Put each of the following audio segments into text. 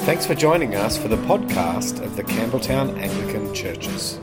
Thanks for joining us for the podcast of the Campbelltown Anglican Churches.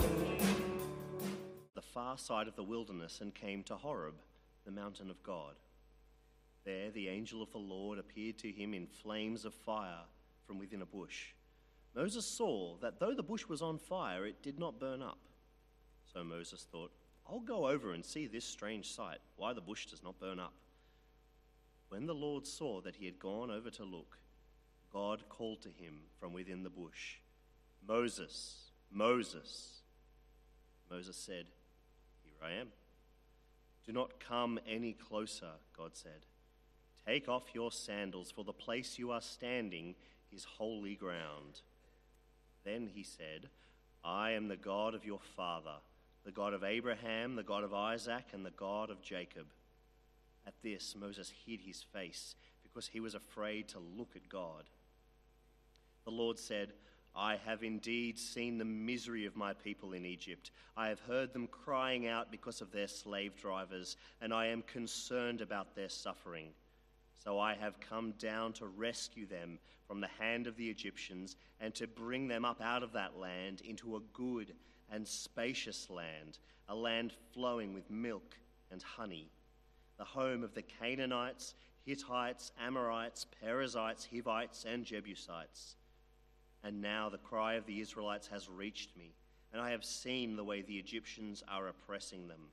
The far side of the wilderness and came to Horeb, the mountain of God. There the angel of the Lord appeared to him in flames of fire from within a bush. Moses saw that though the bush was on fire, it did not burn up. So Moses thought, I'll go over and see this strange sight, why the bush does not burn up. When the Lord saw that he had gone over to look, God called to him from within the bush, Moses, Moses. Moses said, Here I am. Do not come any closer, God said. Take off your sandals, for the place you are standing is holy ground. Then he said, I am the God of your father, the God of Abraham, the God of Isaac, and the God of Jacob. At this, Moses hid his face because he was afraid to look at God. The Lord said, I have indeed seen the misery of my people in Egypt. I have heard them crying out because of their slave drivers, and I am concerned about their suffering. So I have come down to rescue them from the hand of the Egyptians and to bring them up out of that land into a good and spacious land, a land flowing with milk and honey, the home of the Canaanites, Hittites, Amorites, Perizzites, Hivites, and Jebusites. And now the cry of the Israelites has reached me, and I have seen the way the Egyptians are oppressing them.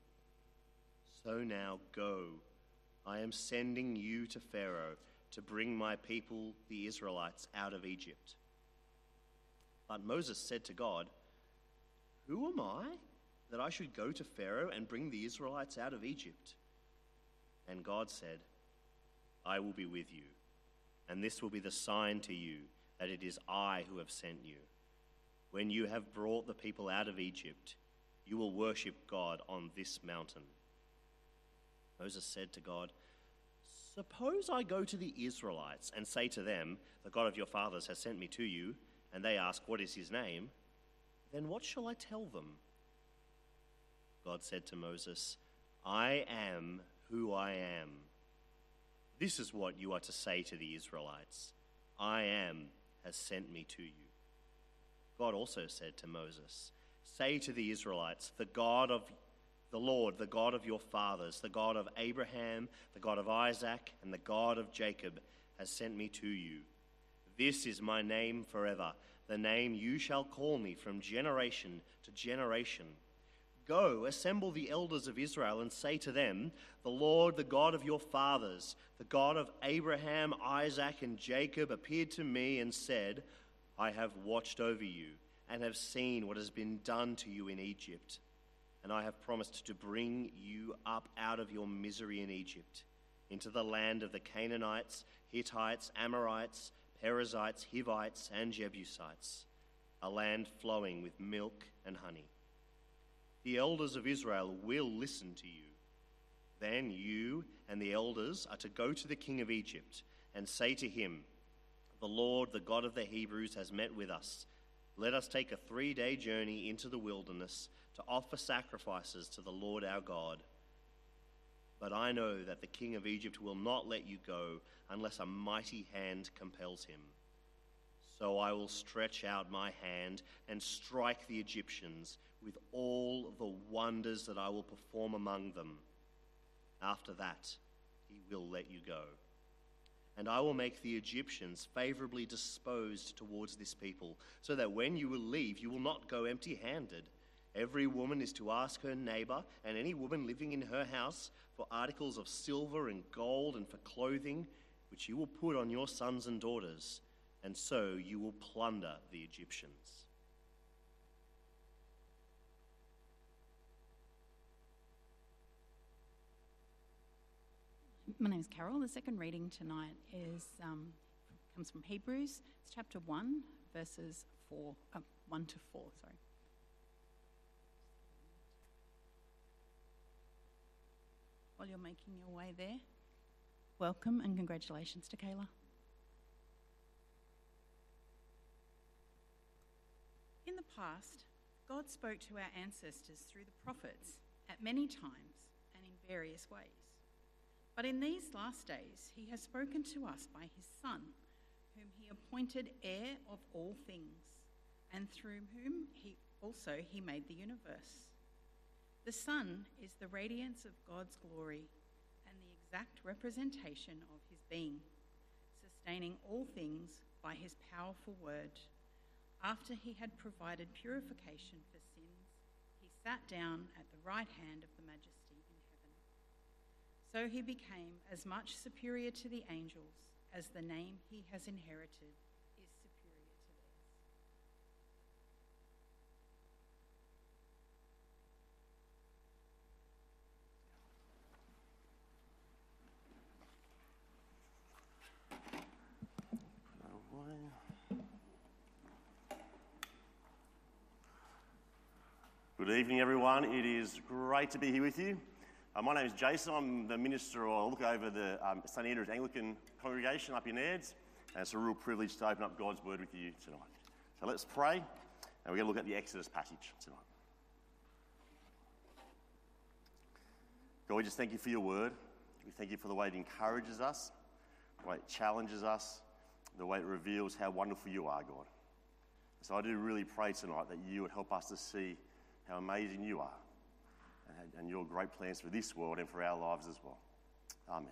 So now go, I am sending you to Pharaoh to bring my people, the Israelites, out of Egypt. But Moses said to God, Who am I that I should go to Pharaoh and bring the Israelites out of Egypt? And God said, I will be with you, and this will be the sign to you that it is I who have sent you. When you have brought the people out of Egypt, you will worship God on this mountain. Moses said to God, Suppose I go to the Israelites and say to them, The God of your fathers has sent me to you, and they ask, What is his name? Then what shall I tell them? God said to Moses, I am who I am. This is what you are to say to the Israelites. I am has sent me to you. God also said to Moses, Say to the Israelites, the Lord, the God of your fathers, the God of Abraham, the God of Isaac, and the God of Jacob has sent me to you. This is my name forever, the name you shall call me from generation to generation. Go, assemble the elders of Israel and say to them, The Lord, the God of your fathers, the God of Abraham, Isaac, and Jacob appeared to me and said, I have watched over you and have seen what has been done to you in Egypt. And I have promised to bring you up out of your misery in Egypt, into the land of the Canaanites, Hittites, Amorites, Perizzites, Hivites, and Jebusites, a land flowing with milk and honey. The elders of Israel will listen to you. Then you and the elders are to go to the king of Egypt and say to him, The Lord, the God of the Hebrews, has met with us. Let us take a 3-day journey into the wilderness to offer sacrifices to the Lord our God. But I know that the king of Egypt will not let you go unless a mighty hand compels him. So I will stretch out my hand and strike the Egyptians with all the wonders that I will perform among them. After that, he will let you go. And I will make the Egyptians favorably disposed towards this people, so that when you will leave, you will not go empty-handed. Every woman is to ask her neighbor, and any woman living in her house, for articles of silver and gold and for clothing, which you will put on your sons and daughters, and so you will plunder the Egyptians. My name is Carol. The second reading tonight comes from Hebrews. It's chapter 1, verses 1 to 4. While you're making your way there, welcome and congratulations to Kayla. In the past, God spoke to our ancestors through the prophets at many times and in various ways. But in these last days, he has spoken to us by his Son, whom he appointed heir of all things, and through whom he made the universe. The Son is the radiance of God's glory and the exact representation of his being, sustaining all things by his powerful word. After he had provided purification for sins, he sat down at the right hand of the Majesty in heaven. So he became as much superior to the angels as the name he has inherited is superior to theirs. Good evening, everyone. It is great to be here with you. My name is Jason. I'm the minister, or I look over the St Andrew's Anglican congregation up in Aids, and it's a real privilege to open up God's word with you tonight. So let's pray, and we're going to look at the Exodus passage tonight. God, we just thank you for your word. We thank you for the way it encourages us, the way it challenges us, the way it reveals how wonderful you are, God. So I do really pray tonight that you would help us to see how amazing you are and your great plans for this world and for our lives as well. Amen.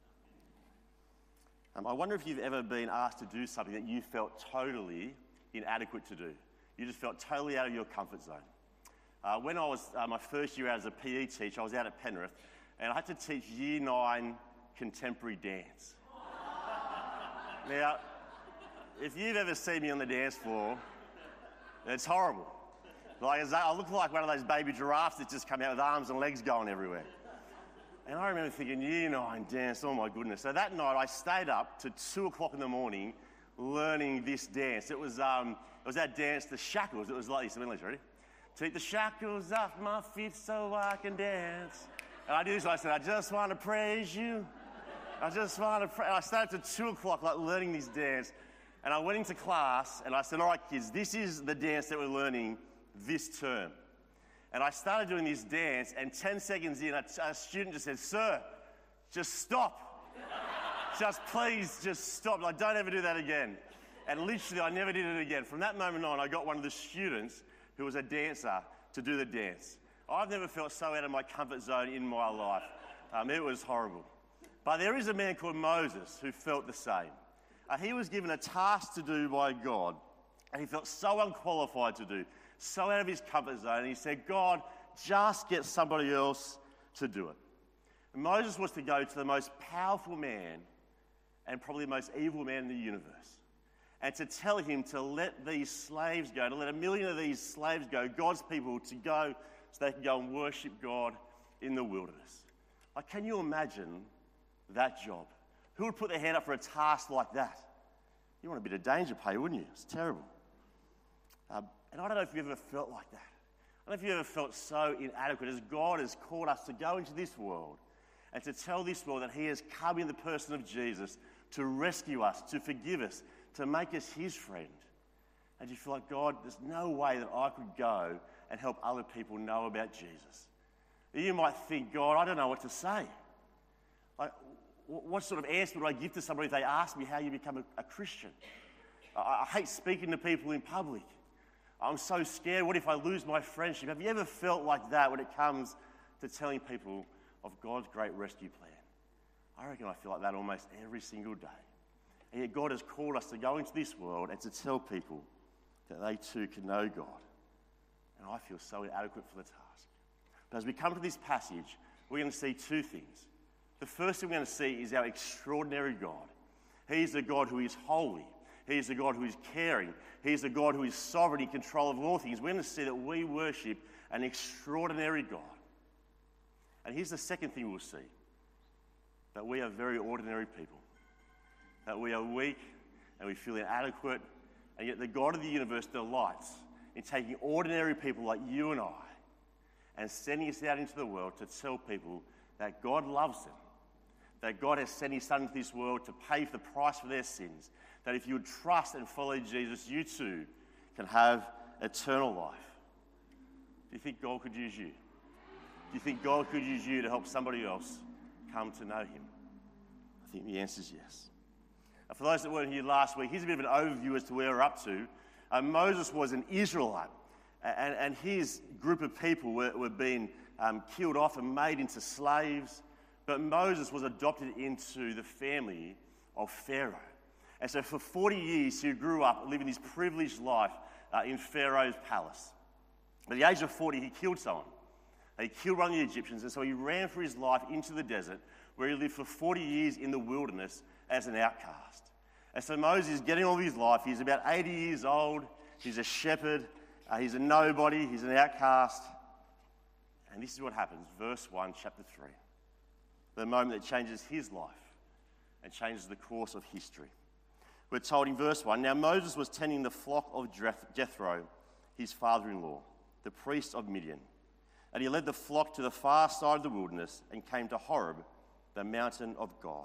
I wonder if you've ever been asked to do something that you felt totally inadequate to do. You just felt totally out of your comfort zone. When I was my first year out as a PE teacher, I was out at Penrith, and I had to teach Year 9 contemporary dance. Now, if you've ever seen me on the dance floor, it's horrible. Like, I look like one of those baby giraffes that just come out with arms and legs going everywhere. And I remember thinking, Year 9 dance, oh my goodness. So that night I stayed up to 2 o'clock in the morning learning this dance. It was that dance, the shackles. It was like this. Ready? Take the shackles off my feet so I can dance. And I did this. I said, I just want to praise you. I just want to pray. And I stayed up to 2 o'clock like learning this dance. And I went into class and I said, all right, kids, this is the dance that we're learning this term. And I started doing this dance, and 10 seconds in, a student just said, sir, just stop. Just please, just stop. Like, don't ever do that again. And literally, I never did it again. From that moment on, I got one of the students who was a dancer to do the dance. I've never felt so out of my comfort zone in my life. It was horrible. But there is a man called Moses who felt the same. He was given a task to do by God, and he felt so unqualified to do, so out of his comfort zone, and he said, God, just get somebody else to do it. And Moses was to go to the most powerful man and probably the most evil man in the universe, and to tell him to let these slaves go, to let 1 million of these slaves go, God's people, to go so they can go and worship God in the wilderness. Like, can you imagine that job? Who would put their hand up for a task like that? You want a bit of danger pay, wouldn't you? It's terrible. And I don't know if you've ever felt like that. I don't know if you've ever felt so inadequate as God has called us to go into this world and to tell this world that he has come in the person of Jesus to rescue us, to forgive us, to make us his friend. And you feel like, God, there's no way that I could go and help other people know about Jesus. You might think, God, I don't know what to say. Like, what sort of answer would I give to somebody if they ask me how you become a Christian? I hate speaking to people in public. I'm so scared. What if I lose my friendship? Have you ever felt like that when it comes to telling people of God's great rescue plan? I reckon I feel like that almost every single day. And yet God has called us to go into this world and to tell people that they too can know God. And I feel so inadequate for the task. But as we come to this passage, we're going to see two things. The first thing we're going to see is our extraordinary God. He is the God who is holy. He is the God who is caring. He is the God who is sovereign in control of all things. We're going to see that we worship an extraordinary God. And here's the second thing we'll see. That we are very ordinary people. That we are weak and we feel inadequate. And yet the God of the universe delights in taking ordinary people like you and I and sending us out into the world to tell people that God loves them. That God has sent his son into this world to pay for the price for their sins. That if you would trust and follow Jesus, you too can have eternal life. Do you think God could use you? Do you think God could use you to help somebody else come to know him? I think the answer is yes. For those that weren't here last week, here's a bit of an overview as to where we're up to. Moses was an Israelite, and his group of people were being killed off and made into slaves. But Moses was adopted into the family of Pharaoh. And so for 40 years, he grew up living this privileged life in Pharaoh's palace. At the age of 40, he killed someone. He killed one of the Egyptians, and so he ran for his life into the desert, where he lived for 40 years in the wilderness as an outcast. And so Moses is getting all of his life. He's about 80 years old. He's a shepherd. He's a nobody. He's an outcast. And this is what happens. Verse 1, chapter 3. The moment that changes his life and changes the course of history. We're told in verse 1, now Moses was tending the flock of Jethro, his father-in-law, the priest of Midian. And he led the flock to the far side of the wilderness and came to Horeb, the mountain of God.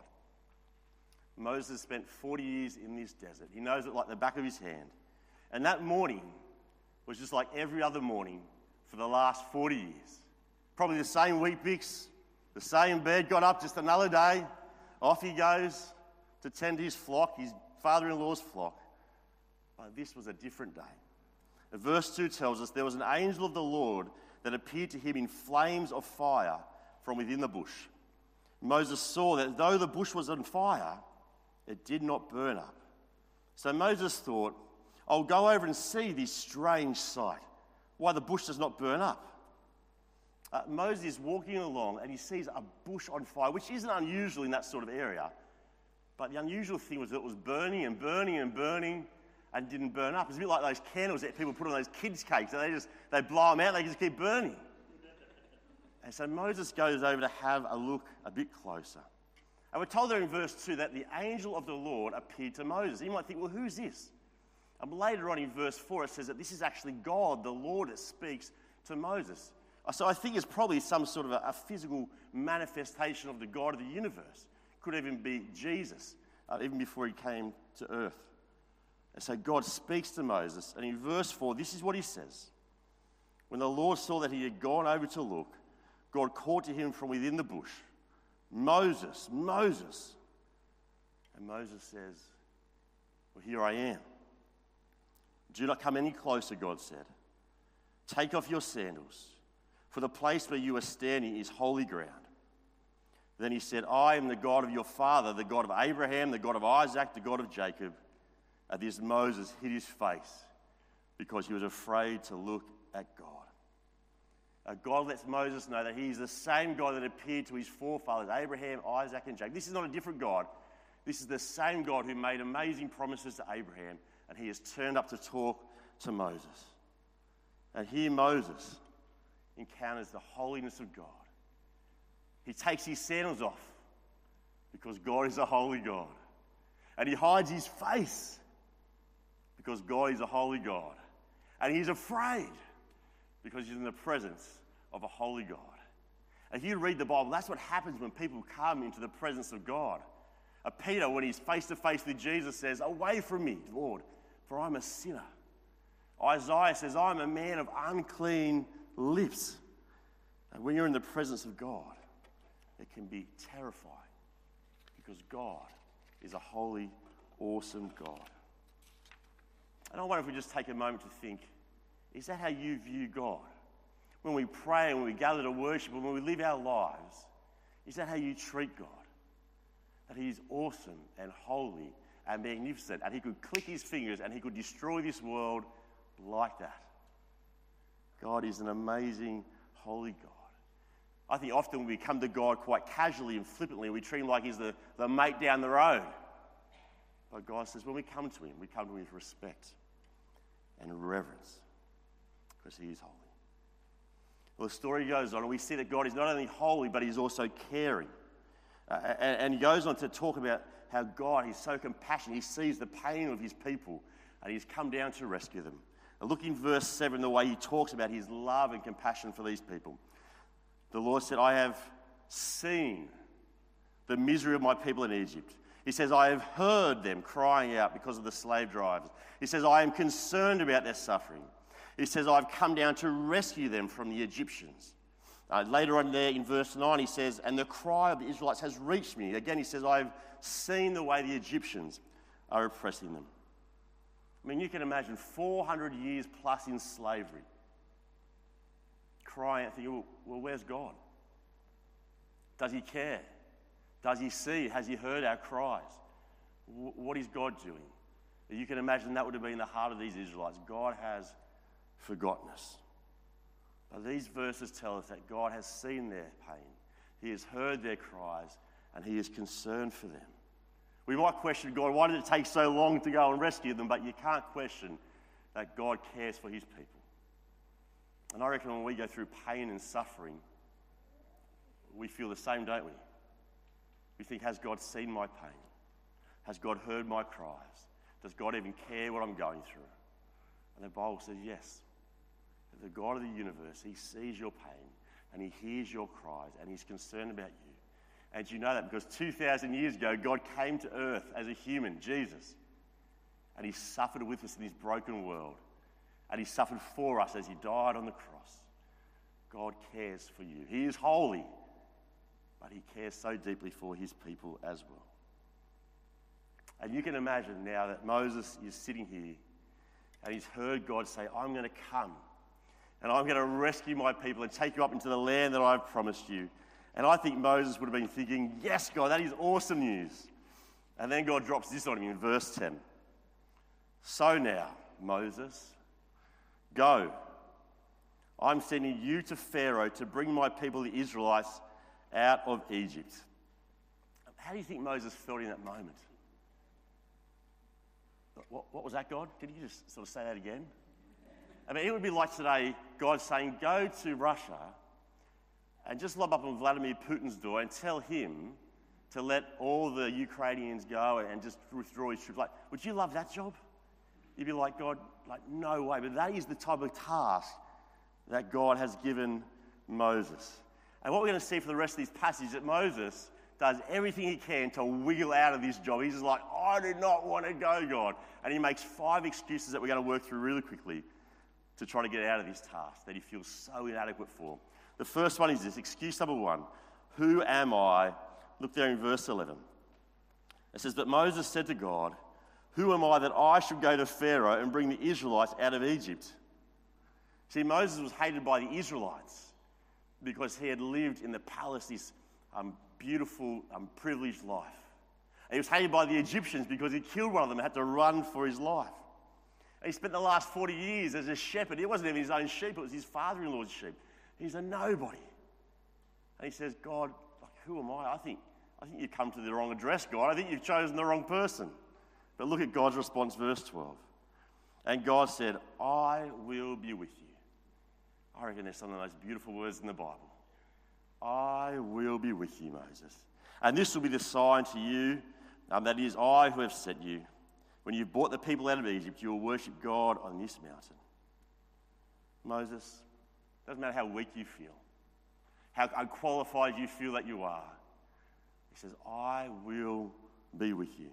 Moses spent 40 years in this desert. He knows it like the back of his hand. And that morning was just like every other morning for the last 40 years. Probably the same Weet-Bix, the same bed, got up just another day. Off he goes to tend his flock, his father-in-law's flock. But this was a different day. Verse 2 tells us there was an angel of the Lord that appeared to him in flames of fire from within the bush. Moses saw that though the bush was on fire, it did not burn up. So Moses thought, I'll go over and see this strange sight, why the bush does not burn up. Moses is walking along and he sees a bush on fire, which isn't unusual in that sort of area. But the unusual thing was that it was burning and burning and burning and didn't burn up. It's a bit like those candles that people put on those kids' cakes. And they blow them out, they just keep burning. And so Moses goes over to have a look a bit closer. And we're told there in verse 2 that the angel of the Lord appeared to Moses. You might think, well, who's this? And later on in verse 4, it says that this is actually God, the Lord, that speaks to Moses. So I think it's probably some sort of a physical manifestation of the God of the universe. Could even be Jesus, even before he came to earth. And so God speaks to Moses, and in verse 4, this is what he says. When the Lord saw that he had gone over to look, God called to him from within the bush, Moses, Moses. And Moses says, well, here I am. Do not come any closer, God said. Take off your sandals, for the place where you are standing is holy ground. Then he said, I am the God of your father, the God of Abraham, the God of Isaac, the God of Jacob. At this, Moses hid his face because he was afraid to look at God. God lets Moses know that he is the same God that appeared to his forefathers, Abraham, Isaac, and Jacob. This is not a different God. This is the same God who made amazing promises to Abraham, and he has turned up to talk to Moses. And here Moses encounters the holiness of God. He takes his sandals off because God is a holy God. And he hides his face because God is a holy God. And he's afraid because he's in the presence of a holy God. And if you read the Bible, that's what happens when people come into the presence of God. Peter, when he's face to face with Jesus, says, away from me, Lord, for I'm a sinner. Isaiah says, I'm a man of unclean lips. And when you're in the presence of God, it can be terrifying because God is a holy, awesome God. And I wonder if we just take a moment to think, is that how you view God? When we pray and when we gather to worship and when we live our lives, is that how you treat God? That he is awesome and holy and magnificent, and he could click his fingers and he could destroy this world like that. God is an amazing, holy God. I think often we come to God quite casually and flippantly. We treat him like he's the mate down the road. But God says when we come to him with respect and reverence because he is holy. Well, the story goes on, and we see that God is not only holy, but he's also caring. And he goes on to talk about how God is so compassionate. He sees the pain of his people, and he's come down to rescue them. And look in verse 7, the way he talks about his love and compassion for these people. The Lord said, I have seen the misery of my people in Egypt. He says, I have heard them crying out because of the slave drivers. He says, I am concerned about their suffering. He says, I've come down to rescue them from the Egyptians. Later on there in verse 9, he says, and the cry of the Israelites has reached me. Again, he says, I've seen the way the Egyptians are oppressing them. I mean, you can imagine 400 years plus in slavery, crying out, thinking, well, where's God? Does he care? Does he see? Has he heard our cries? What is God doing? You can imagine that would have been the heart of these Israelites. God has forgotten us. But these verses tell us that God has seen their pain. He has heard their cries, and he is concerned for them. We might question God, why did it take so long to go and rescue them? But you can't question that God cares for his people. And I reckon when we go through pain and suffering, we feel the same, don't we? We think, has God seen my pain? Has God heard my cries? Does God even care what I'm going through? And the Bible says yes. The God of the universe, he sees your pain and he hears your cries and he's concerned about you. And you know that because 2,000 years ago, God came to earth as a human, Jesus. And he suffered with us in this broken world. And he suffered for us as he died on the cross. God cares for you. He is holy, but he cares so deeply for his people as well. And you can imagine now that Moses is sitting here and he's heard God say, I'm going to come and I'm going to rescue my people and take you up into the land that I've promised you. And I think Moses would have been thinking, yes, God, that is awesome news. And then God drops this on him in verse 10. So now, Moses, go. I'm sending you to Pharaoh to bring my people, the Israelites, out of Egypt. How do you think Moses felt in that moment? What was that, God? Could you just sort of say that again? I mean, it would be like today, God saying, go to Russia and just lob up on Vladimir Putin's door and tell him to let all the Ukrainians go and just withdraw his troops. Like, would you love that job? You'd be like, God, like, no way. But that is the type of task that God has given Moses. And what we're going to see for the rest of these passages is that Moses does everything he can to wiggle out of this job. He's just like, I do not want to go, God. And he makes 5 excuses that we're going to work through really quickly to try to get out of this task that he feels so inadequate for. The first one is this, excuse number 1. Who am I? Look there in verse 11. It says, but Moses said to God, who am I that I should go to Pharaoh and bring the Israelites out of Egypt? See, Moses was hated by the Israelites because he had lived in the palace, this beautiful, privileged life. And he was hated by the Egyptians because he killed one of them and had to run for his life. And he spent the last 40 years as a shepherd. It wasn't even his own sheep, it was his father-in-law's sheep. He's a nobody. And he says, God, like, who am I? I think you've come to the wrong address, God. I think you've chosen the wrong person. But look at God's response, verse 12. And God said, I will be with you. I reckon there's some of the most beautiful words in the Bible. I will be with you, Moses. And this will be the sign to you, that is I who have sent you. When you've brought the people out of Egypt, you will worship God on this mountain. Moses, doesn't matter how weak you feel, how unqualified you feel that you are. He says, I will be with you.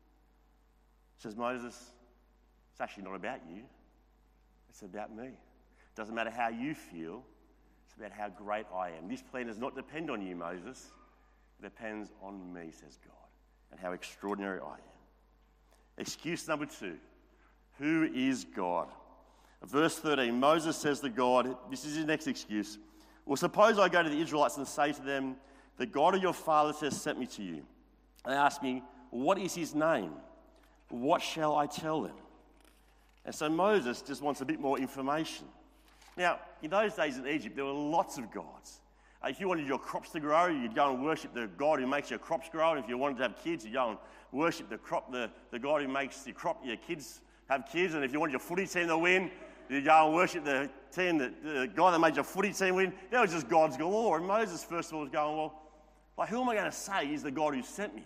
He says, Moses, it's actually not about you. It's about me. It doesn't matter how you feel. It's about how great I am. This plan does not depend on you, Moses. It depends on me, says God, and how extraordinary I am. Excuse number 2. Who is God? Verse 13, Moses says to God, this is his next excuse, well, suppose I go to the Israelites and say to them, the God of your fathers has sent me to you. They ask me, what is his name? What shall I tell them? And so Moses just wants a bit more information. Now, in those days in Egypt, there were lots of gods. If you wanted your crops to grow, you'd go and worship the God who makes your crops grow. And if you wanted to have kids, you'd go and worship the God who makes your kids have kids. And if you wanted your footy team to win, you'd go and worship the guy that made your footy team win. There was just gods galore. And Moses, first of all, was going, well, like, who am I going to say is the God who sent me?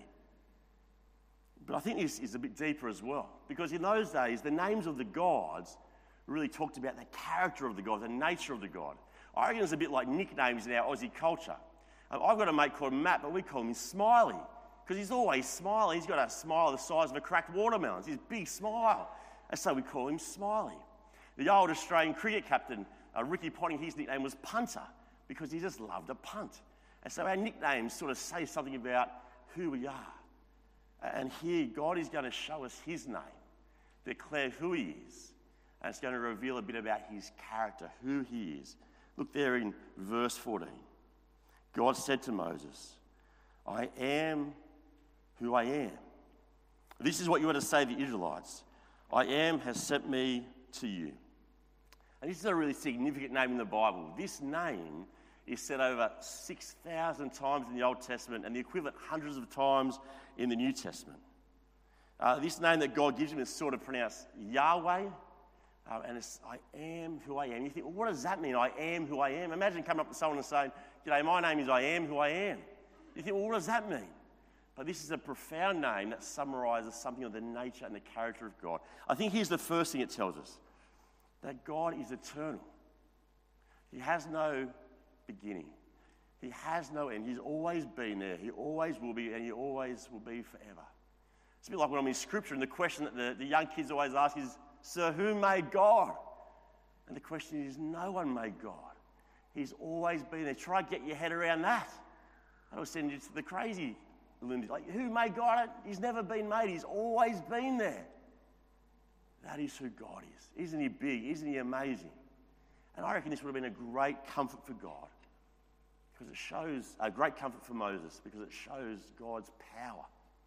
But I think this is a bit deeper as well. Because in those days, the names of the gods really talked about the character of the God, the nature of the God. I reckon it's a bit like nicknames in our Aussie culture. I've got a mate called Matt, but we call him Smiley because he's always smiling. He's got a smile the size of a cracked watermelon. It's his big smile. And so we call him Smiley. The old Australian cricket captain, Ricky Ponting, his nickname was Punter because he just loved a punt. And so our nicknames sort of say something about who we are. And here, God is going to show us his name, declare who he is, and it's going to reveal a bit about his character, who he is. Look there in verse 14. God said to Moses, I am who I am. This is what you are to say to the Israelites. I am has sent me to you. And this is a really significant name in the Bible. This name is said over 6,000 times in the Old Testament and the equivalent hundreds of times in the New Testament. This name that God gives him is sort of pronounced Yahweh, and it's I am who I am. You think, well, what does that mean, I am who I am? Imagine coming up to someone and saying, G'day, my name is I am who I am. You think, well, what does that mean? But this is a profound name that summarises something of the nature and the character of God. I think here's the first thing it tells us, that God is eternal. He has no beginning. He has no end. He's always been there. He always will be, and he always will be forever. It's a bit like when I'm in Scripture, and the question that the young kids always ask is, Sir, who made God? And the question is, no one made God. He's always been there. Try to get your head around that. I was sending you to the crazy lunatic. Like, who made God? He's never been made. He's always been there. That is who God is. Isn't he big? Isn't he amazing? And I reckon this would have been a great comfort for God, because it shows a great comfort for Moses, because it shows God's power.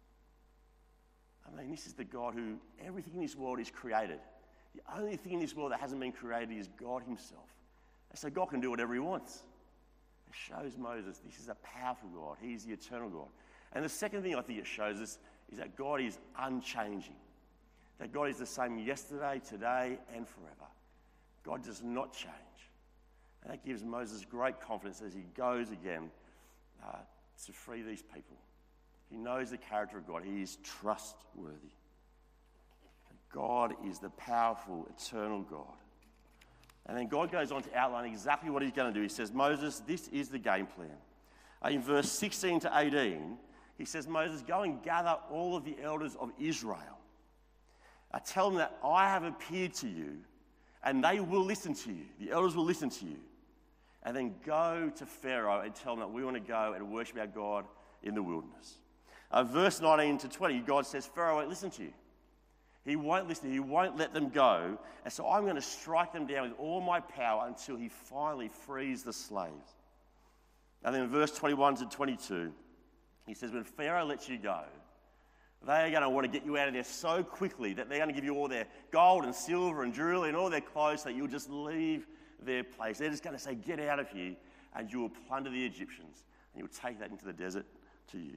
I mean, this is the God who everything in this world is created. The only thing in this world that hasn't been created is God himself. And so God can do whatever he wants. It shows Moses this is a powerful God. He's the eternal God. And the second thing I think it shows us is that God is unchanging. That God is the same yesterday, today, and forever. God does not change. And that gives Moses great confidence as he goes again to free these people. He knows the character of God. He is trustworthy. God is the powerful, eternal God. And then God goes on to outline exactly what he's going to do. He says, Moses, this is the game plan. In verse 16 to 18, he says, Moses, go and gather all of the elders of Israel. Tell them that I have appeared to you, and they will listen to you. The elders will listen to you. And then go to Pharaoh and tell him that we want to go and worship our God in the wilderness. Verse 19 to 20, God says, Pharaoh won't listen to you. He won't listen. He won't let them go. And so I'm going to strike them down with all my power until he finally frees the slaves. And then in verse 21 to 22, he says, when Pharaoh lets you go, they are going to want to get you out of there so quickly that they're going to give you all their gold and silver and jewelry and all their clothes so that you'll just leave their place. They're just going to say, get out of here, and you will plunder the Egyptians, and you'll take that into the desert to use.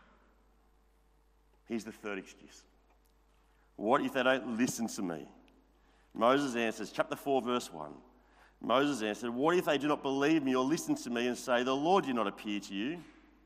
Here's the third excuse. What if they don't listen to me? Moses answers, chapter 4, verse 1. Moses answered, what if they do not believe me or listen to me and say, the Lord did not appear to you?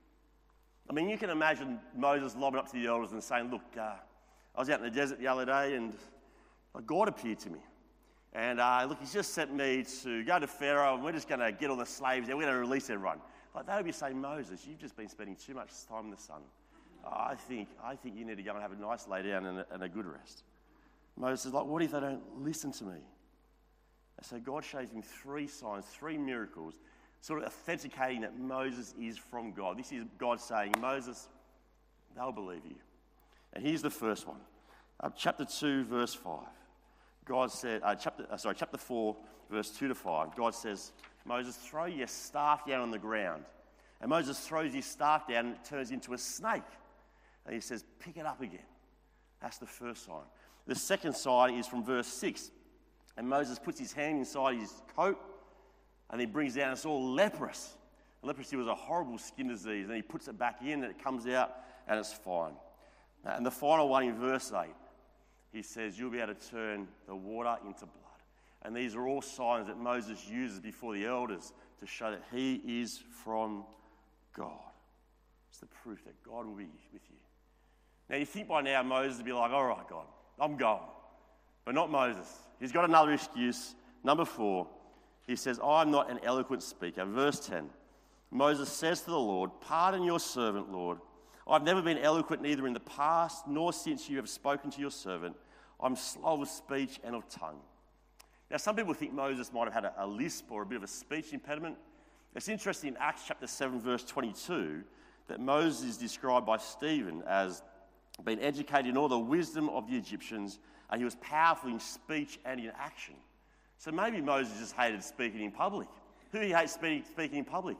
I mean, you can imagine Moses lobbing up to the elders and saying, look, I was out in the desert the other day and God appeared to me. And look, he's just sent me to go to Pharaoh and we're just going to get all the slaves there. We're going to release everyone. Like, they would be saying, Moses, you've just been spending too much time in the sun. I think you need to go and have a nice lay down and a good rest. Moses is like, what if they don't listen to me? And so God shows him 3 signs, 3 miracles, sort of authenticating that Moses is from God. This is God saying, Moses, they'll believe you. And here's the first one. Chapter 2, verse 5. God said, chapter 4, verse 2 to 5. God says, Moses, throw your staff down on the ground. And Moses throws his staff down and it turns into a snake. And he says, pick it up again. That's the first sign. The second sign is from verse 6. And Moses puts his hand inside his coat and he brings it out and it's all leprous. Leprosy was a horrible skin disease. And he puts it back in and it comes out and it's fine. And the final one in verse 8, he says, you'll be able to turn the water into blood. And these are all signs that Moses uses before the elders to show that he is from God. It's the proof that God will be with you. Now, you think by now Moses would be like, all right, God, I'm going. But not Moses. He's got another excuse. Number 4, he says, I'm not an eloquent speaker. Verse 10, Moses says to the Lord, pardon your servant, Lord. I've never been eloquent neither in the past nor since you have spoken to your servant. I'm slow of speech and of tongue. Now, some people think Moses might have had a lisp or a bit of a speech impediment. It's interesting in Acts chapter 7, verse 22, that Moses is described by Stephen as been educated in all the wisdom of the Egyptians, and he was powerful in speech and in action. So maybe Moses just hated speaking in public. Who hates speaking in public?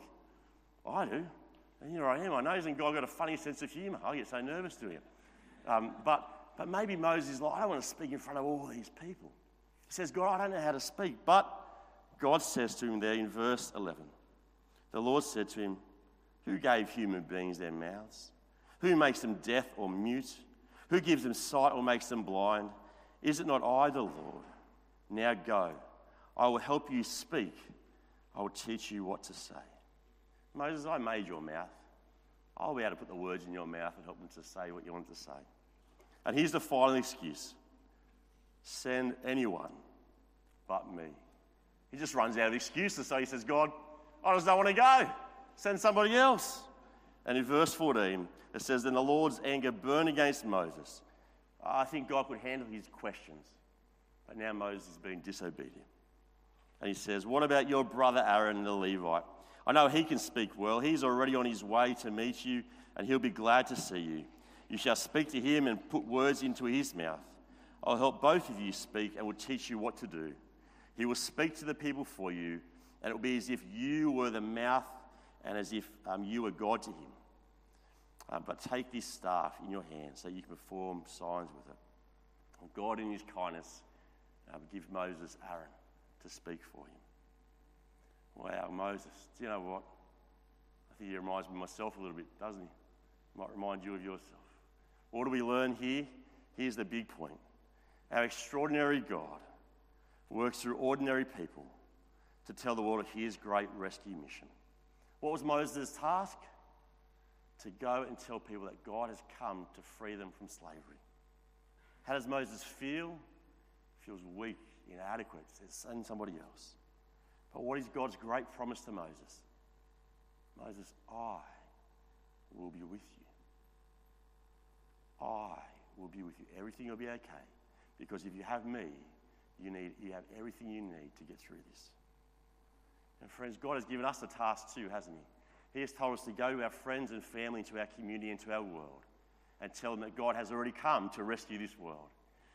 I do. And here I am. I know God got a funny sense of humour. I get so nervous doing it. But maybe Moses is like, I don't want to speak in front of all these people. He says, God, I don't know how to speak. But God says to him there in verse 11, the Lord said to him, who gave human beings their mouths? Who makes them deaf or mute? Who gives them sight or makes them blind? Is it not I, the Lord? Now go. I will help you speak. I will teach you what to say. Moses, I made your mouth. I'll be able to put the words in your mouth and help them to say what you want to say. And here's the final excuse. Send anyone but me. He just runs out of excuses. So he says, God, I just don't want to go. Send somebody else. And in verse 14, it says, then the Lord's anger burned against Moses. I think God could handle his questions. But now Moses is being disobedient. And he says, what about your brother Aaron the Levite? I know he can speak well. He's already on his way to meet you, and he'll be glad to see you. You shall speak to him and put words into his mouth. I'll help both of you speak and will teach you what to do. He will speak to the people for you, and it will be as if you were the mouth and as if you were God to him. But take this staff in your hand so you can perform signs with it. And God in his kindness give Moses Aaron to speak for him. Wow, Moses. Do you know what? I think he reminds me of myself a little bit, doesn't he? Might remind you of yourself. What do we learn here? Here's the big point. Our extraordinary God works through ordinary people to tell the world of his great rescue mission. What was Moses' task? To go and tell people that God has come to free them from slavery. How does Moses feel? He feels weak, inadequate. He says, send somebody else. But what is God's great promise to Moses? Moses, I will be with you. I will be with you. Everything will be okay. Because if you have me, you have everything you need to get through this. And friends, God has given us a task too, hasn't he? He has told us to go to our friends and family, to our community, and to our world, and tell them that God has already come to rescue this world.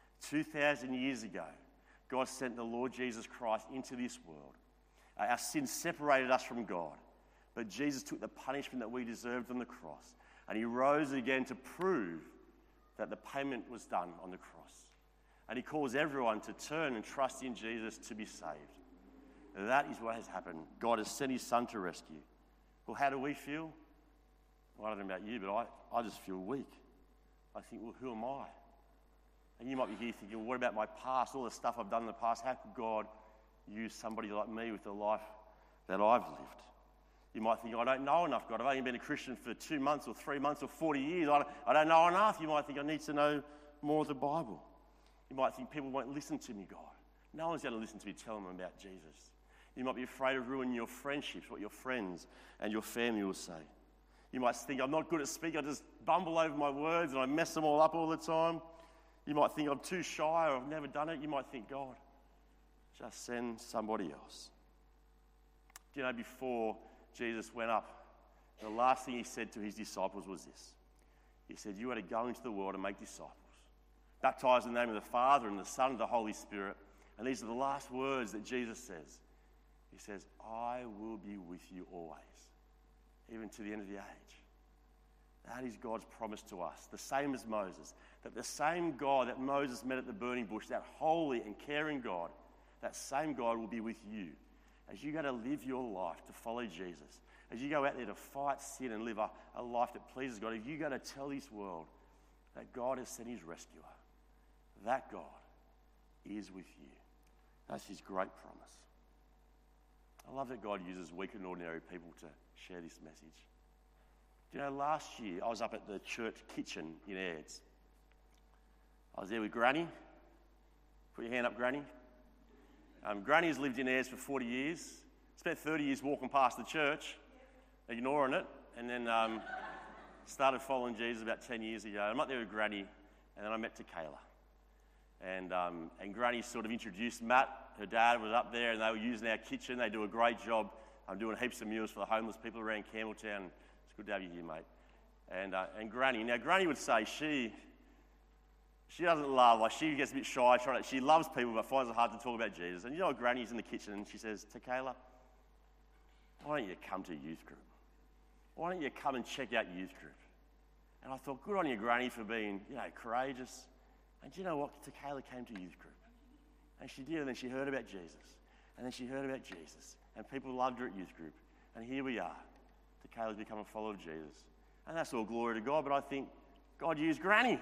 2,000 years ago, God sent the Lord Jesus Christ into this world. Our sins separated us from God, but Jesus took the punishment that we deserved on the cross, and he rose again to prove that the payment was done on the cross. And he calls everyone to turn and trust in Jesus to be saved. That is what has happened. God has sent his son to rescue. Well, how do we feel? Well, I don't know about you, but I just feel weak. I think, well, who am I? And you might be here thinking, well, what about my past, all the stuff I've done in the past? How could God use somebody like me with the life that I've lived? You might think, I don't know enough, God. I've only been a Christian for 2 months or 3 months or 40 years. I don't know enough. You might think, I need to know more of the Bible. You might think, people won't listen to me, God. No one's going to listen to me telling them about Jesus. You might be afraid of ruining your friendships, what your friends and your family will say. You might think, I'm not good at speaking. I just bumble over my words and I mess them all up all the time. You might think, I'm too shy or I've never done it. You might think, God, just send somebody else. Do you know, before Jesus went up, the last thing he said to his disciples was this. He said, you are to go into the world and make disciples. Baptize in the name of the Father and the Son and the Holy Spirit. And these are the last words that Jesus says. He says, I will be with you always, even to the end of the age. That is God's promise to us, the same as Moses. That the same God that Moses met at the burning bush, that holy and caring God, that same God will be with you as you go to live your life to follow Jesus. As you go out there to fight sin and live a life that pleases God. If you go to tell this world that God has sent his rescuer, that God is with you. That's his great promise. I love that God uses weak and ordinary people to share this message. Do you know, last year I was up at the church kitchen in Ayres. I was there with Granny. Put your hand up, Granny. Granny's lived in Ayres for 40 years. Spent 30 years walking past the church, ignoring it, and then started following Jesus about 10 years ago. I'm up there with Granny, and then I met Takayla. And Granny sort of introduced Matt. Her dad was up there and they were using our kitchen. They do a great job. I'm doing heaps of meals for the homeless people around Campbelltown. It's good to have you here, mate. And Granny. Now, Granny would say she She doesn't love, like she gets a bit shy, she loves people but finds it hard to talk about Jesus. And you know, Granny's in the kitchen and she says to Kayla, why don't you come to youth group? Why don't you come and check out youth group? And I thought, good on you, Granny, for being, courageous. And do you know what? Kayla came to youth group. And she did, and then she heard about Jesus. And then she heard about Jesus. And people loved her at youth group. And here we are. Kayla's become a follower of Jesus. And that's all glory to God, but I think God used Granny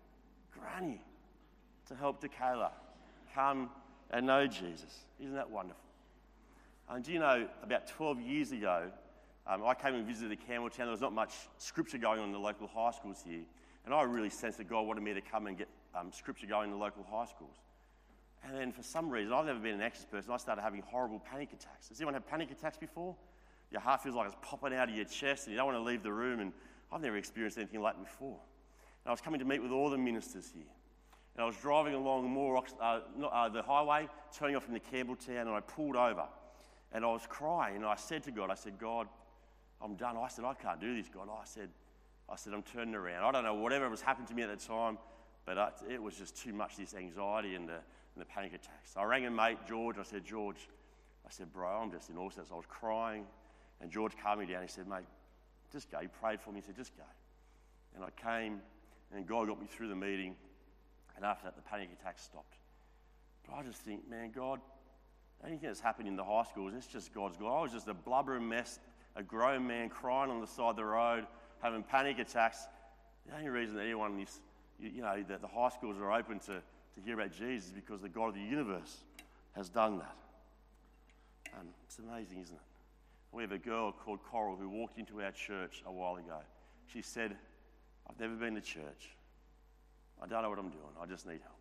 to help Kayla come and know Jesus. Isn't that wonderful? And do you know, about 12 years ago, I came and visited Campbelltown. There was not much scripture going on in the local high schools here. And I really sensed that God wanted me to come and get scripture going in the local high schools. And then for some reason, I've never been an anxious person, I started having horrible panic attacks. Does anyone have panic attacks before? Your heart feels like it's popping out of your chest and you don't want to leave the room. And I've never experienced anything like that before. And I was coming to meet with all the ministers here. And I was driving along the highway, turning off into Campbelltown, and I pulled over. And I was crying, and I said to God, God, I'm done. I said, I can't do this, God. I said, I'm turning around. I don't know, whatever was happening to me at the time, but it was just too much, this anxiety and the panic attacks. So I rang a mate, George. I said, George, bro, I'm just in all sorts. I was crying, and George calmed me down. He said, mate, just go. He prayed for me. He said, just go. And I came, and God got me through the meeting, and after that, the panic attacks stopped. But I just think, man, God, anything that's happened in the high schools, it's just God's glory. I was just a blubbering mess, a grown man crying on the side of the road, having panic attacks. The only reason that anyone is, that the high schools are open to hear about Jesus is because the God of the universe has done that. It's amazing, isn't it? We have a girl called Coral who walked into our church a while ago. She said, I've never been to church. I don't know what I'm doing. I just need help.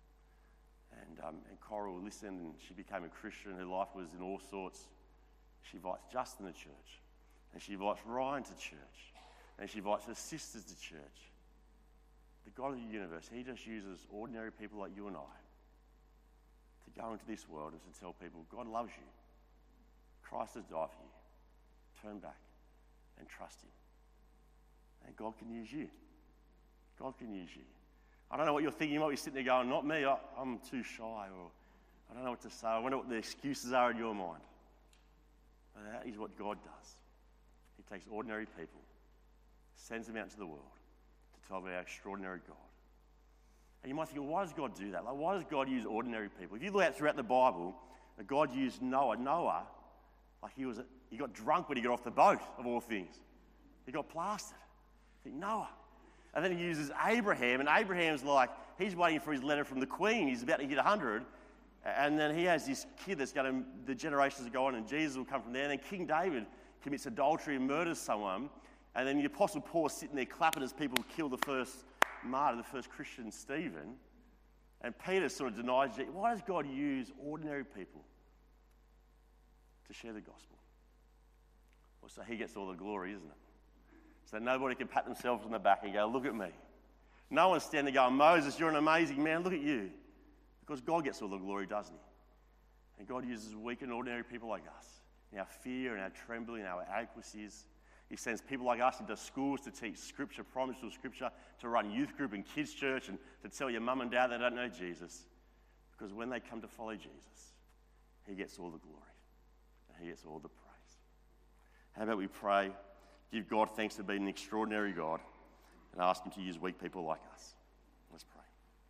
And Coral listened and she became a Christian. Her life was in all sorts. She invites Justin to church. And she invites Ryan to church. And she invites her sisters to church. The God of the universe, he just uses ordinary people like you and I to go into this world and to tell people, God loves you. Christ has died for you. Turn back and trust him. And God can use you. God can use you. I don't know what you're thinking. You might be sitting there going, not me, I'm too shy, or I don't know what to say. I wonder what the excuses are in your mind. But that is what God does. He takes ordinary people, sends them out into the world to tell about our extraordinary God. And you might think, well, why does God do that? Like, why does God use ordinary people? If you look out throughout the Bible, God used Noah. Noah, he got drunk when he got off the boat, of all things. He got plastered. I think, Noah. And then he uses Abraham, and Abraham's like, he's waiting for his letter from the Queen. He's about to hit 100. And then he has this kid that's going to, the generations will go on, and Jesus will come from there. And then King David commits adultery and murders someone. And then the Apostle Paul's sitting there clapping as people kill the first martyr, the first Christian, Stephen. And Peter sort of denies it. Why does God use ordinary people to share the gospel? Well, so he gets all the glory, isn't it? So nobody can pat themselves on the back and go, look at me. No one's standing there going, Moses, you're an amazing man, look at you. Because God gets all the glory, doesn't he? And God uses weak and ordinary people like us, in our fear and our trembling, our inadequacies. He sends people like us into schools to teach scripture, primary school scripture, to run youth group and kids church, and to tell your mum and dad they don't know Jesus. Because when they come to follow Jesus, he gets all the glory and he gets all the praise. How about we pray? Give God thanks for being an extraordinary God and ask him to use weak people like us. Let's pray.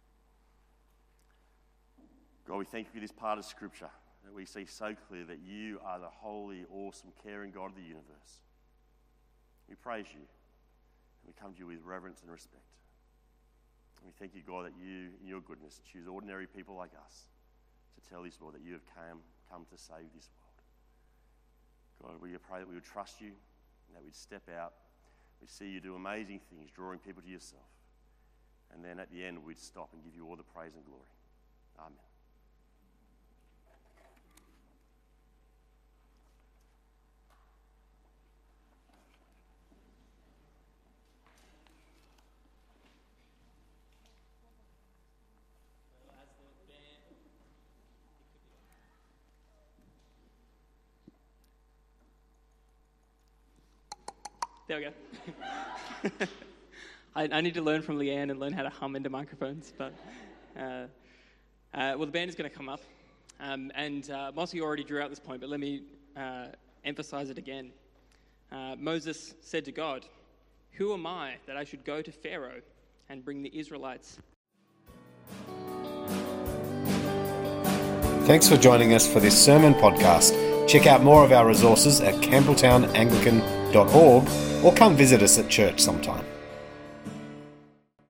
God, we thank you for this part of Scripture that we see so clear that you are the holy, awesome, caring God of the universe. We praise you and we come to you with reverence and respect. And we thank you, God, that you, in your goodness, choose ordinary people like us to tell this world that you have come to save this world. God, we pray that we would trust you, that we'd step out, we'd see you do amazing things, drawing people to yourself. And then at the end, we'd stop and give you all the praise and glory. Amen. There we go. I need to learn from Leanne and learn how to hum into microphones. But the band is going to come up. Mossy already drew out this point, but let me emphasize it again. Moses said to God, "Who am I that I should go to Pharaoh and bring the Israelites?" Thanks for joining us for this sermon podcast. Check out more of our resources at campbelltownanglican.org or come visit us at church sometime.